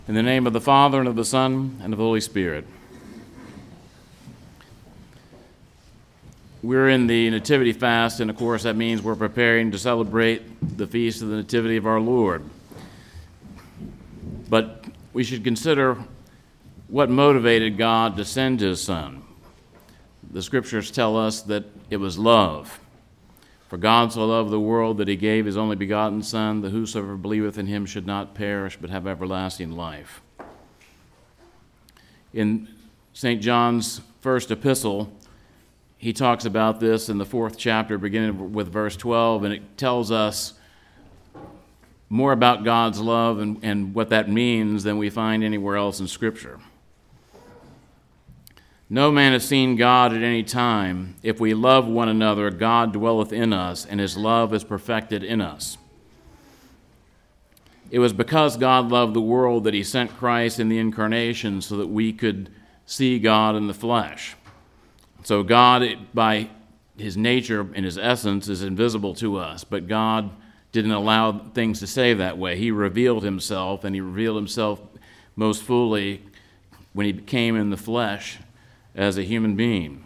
In the name of the Father, and of the Son, and of the Holy Spirit. We're in the Nativity Fast, and of course that means we're preparing to celebrate the Feast of the Nativity of our Lord. But we should consider what motivated God to send His Son. The Scriptures tell us that it was love. For God so loved the world that He gave His only begotten Son, that whosoever believeth in Him should not perish, but have everlasting life. In St. John's first epistle, he talks about this in the 4th chapter, beginning with verse 12, and it tells us more about God's love and what that means than we find anywhere else in Scripture. No man has seen God at any time. If we love one another, God dwelleth in us, and His love is perfected in us. It was because God loved the world that He sent Christ in the incarnation so that we could see God in the flesh. So God, by His nature and His essence, is invisible to us, but God didn't allow things to stay that way. He revealed Himself, and He revealed Himself most fully when He came in the flesh as a human being.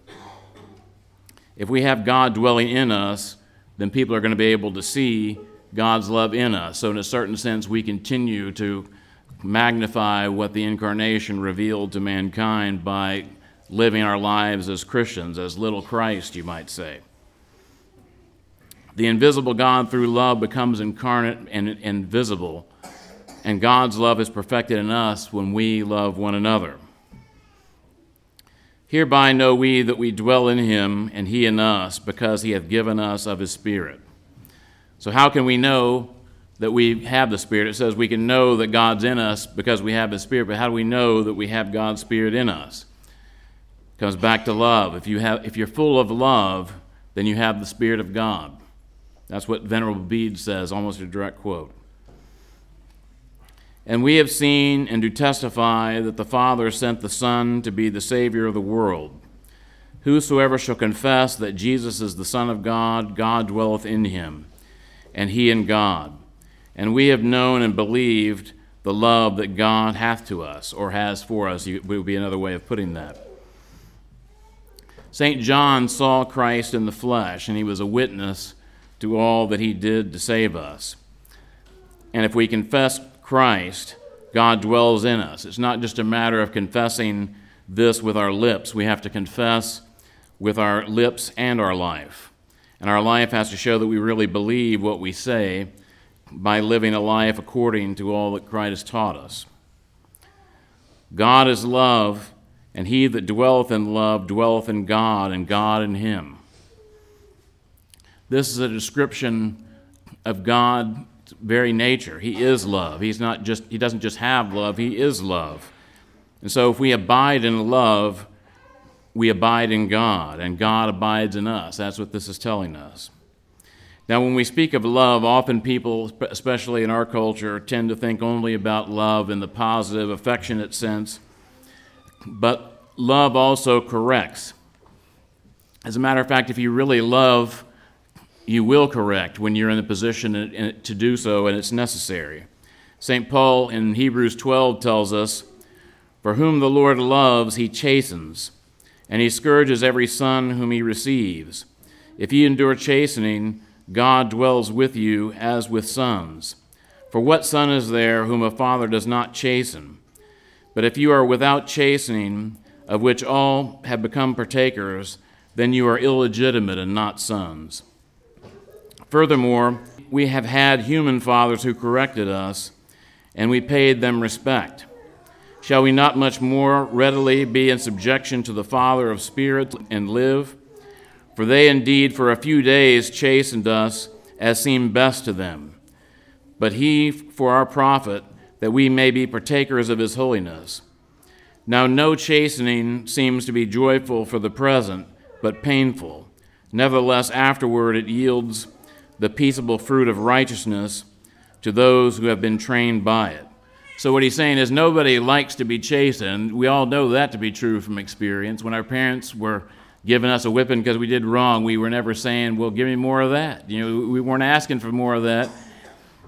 If we have God dwelling in us, then people are going to be able to see God's love in us. So in a certain sense, we continue to magnify what the incarnation revealed to mankind by living our lives as Christians, as little Christ, you might say. The invisible God through love becomes incarnate and visible, and God's love is perfected in us when we love one another. Hereby know we that we dwell in Him, and He in us, because He hath given us of His Spirit. So how can we know that we have the Spirit? It says we can know that God's in us because we have His Spirit, but how do we know that we have God's Spirit in us? It comes back to love. If you're full of love, then you have the Spirit of God. That's what Venerable Bede says, almost a direct quote. And we have seen and do testify that the Father sent the Son to be the Savior of the world. Whosoever shall confess that Jesus is the Son of God, God dwelleth in him, and he in God. And we have known and believed the love that God hath to us, or has for us, would be another way of putting that. St. John saw Christ in the flesh, and he was a witness to all that He did to save us. And if we confess Christ, God dwells in us. It's not just a matter of confessing this with our lips. We have to confess with our lips and our life. And our life has to show that we really believe what we say by living a life according to all that Christ has taught us. God is love, and he that dwelleth in love dwelleth in God, and God in him. This is a description of God very nature. He is love. He doesn't just have love, He is love. And so if we abide in love, we abide in God, and God abides in us. That's what this is telling us. Now, when we speak of love, often people, especially in our culture, tend to think only about love in the positive, affectionate sense, but love also corrects. As a matter of fact, if you really love, you will correct when you're in the position to do so and it's necessary. St. Paul in Hebrews 12 tells us, "For whom the Lord loves, He chastens, and He scourges every son whom He receives. If ye endure chastening, God dwells with you as with sons. For what son is there whom a father does not chasten? But if you are without chastening, of which all have become partakers, then you are illegitimate and not sons. Furthermore, we have had human fathers who corrected us, and we paid them respect. Shall we not much more readily be in subjection to the Father of spirits and live? For they indeed for a few days chastened us as seemed best to them, but He for our profit, that we may be partakers of His holiness. Now no chastening seems to be joyful for the present, but painful. Nevertheless afterward it yields the peaceable fruit of righteousness to those who have been trained by it." So what he's saying is nobody likes to be chastened. We all know that to be true from experience. When our parents were giving us a whipping because we did wrong, we were never saying, well, give me more of that. We weren't asking for more of that.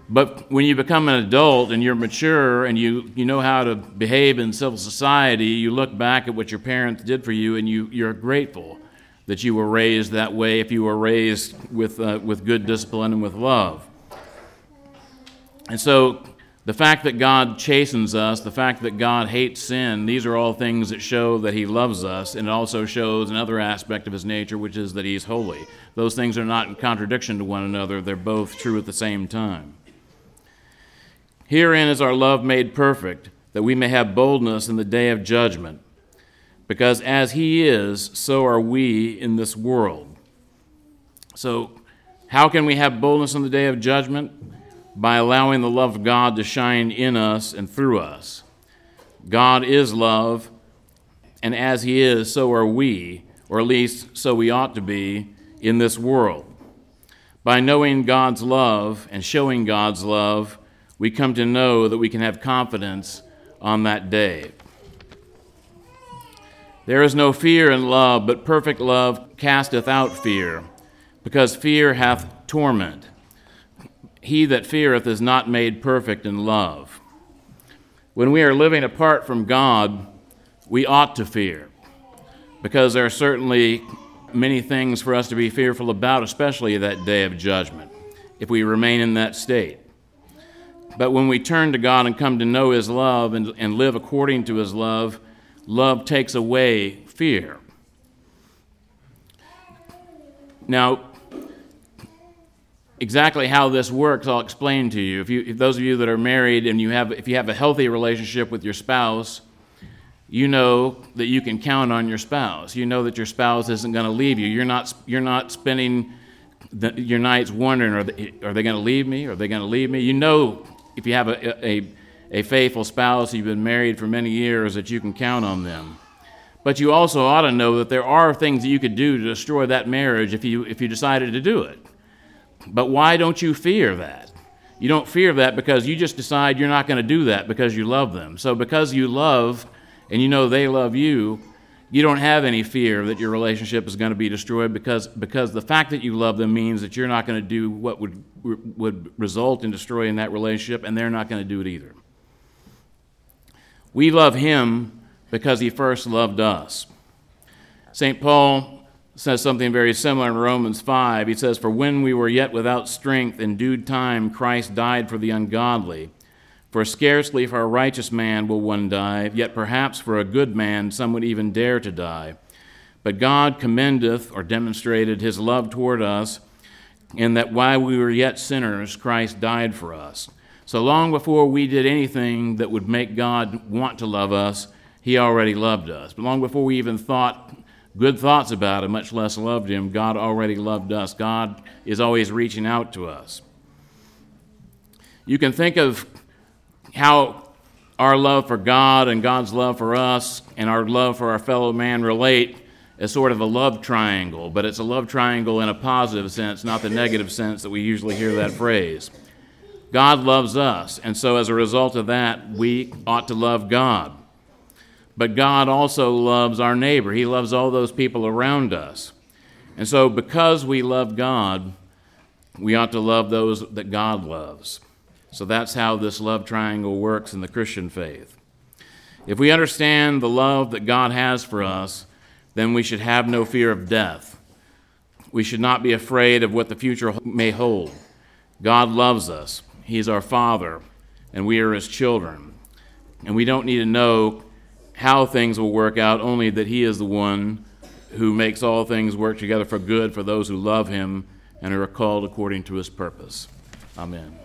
But when you become an adult and you're mature and you know how to behave in civil society, you look back at what your parents did for you and you're grateful that you were raised that way, if you were raised with good discipline and with love. And so the fact that God chastens us, the fact that God hates sin, these are all things that show that he loves us, and it also shows another aspect of his nature, which is that he's holy. Those things are not in contradiction to one another. They're both true at the same time. Herein is our love made perfect, that we may have boldness in the day of judgment. Because as he is, so are we in this world. So how can we have boldness in the day of judgment? By allowing the love of God to shine in us and through us. God is love, and as he is, so are we, or at least so we ought to be, in this world. By knowing God's love and showing God's love, we come to know that we can have confidence on that day. There is no fear in love, but perfect love casteth out fear, because fear hath torment. He that feareth is not made perfect in love. When we are living apart from God, we ought to fear, because there are certainly many things for us to be fearful about, especially that day of judgment, if we remain in that state. But when we turn to God and come to know his love and live according to his love, love takes away fear. Now, exactly how this works, I'll explain to you. If those of you that are married and if you have a healthy relationship with your spouse, you know that you can count on your spouse. You know that your spouse isn't going to leave you. You're not spending your nights wondering, are they going to leave me? Are they going to leave me? You know, if you have a faithful spouse, you've been married for many years, that you can count on them. But you also ought to know that there are things that you could do to destroy that marriage if you decided to do it. But why don't you fear that? You don't fear that because you just decide you're not going to do that because you love them. So because you love and you know they love you, you don't have any fear that your relationship is going to be destroyed because the fact that you love them means that you're not going to do what would result in destroying that relationship, and they're not going to do it either. We love him because he first loved us. St. Paul says something very similar in Romans 5. He says, "For when we were yet without strength, in due time Christ died for the ungodly. For scarcely for a righteous man will one die, yet perhaps for a good man some would even dare to die. But God commendeth," or demonstrated, "his love toward us, in that while we were yet sinners, Christ died for us." So long before we did anything that would make God want to love us, he already loved us. But long before we even thought good thoughts about him, much less loved him, God already loved us. God is always reaching out to us. You can think of how our love for God and God's love for us and our love for our fellow man relate as sort of a love triangle, but it's a love triangle in a positive sense, not the negative sense that we usually hear that phrase. God loves us, and so as a result of that, we ought to love God. But God also loves our neighbor. He loves all those people around us. And so because we love God, we ought to love those that God loves. So that's how this love triangle works in the Christian faith. If we understand the love that God has for us, then we should have no fear of death. We should not be afraid of what the future may hold. God loves us. He's our Father, and we are his children. And we don't need to know how things will work out, only that he is the one who makes all things work together for good for those who love him and are called according to his purpose. Amen.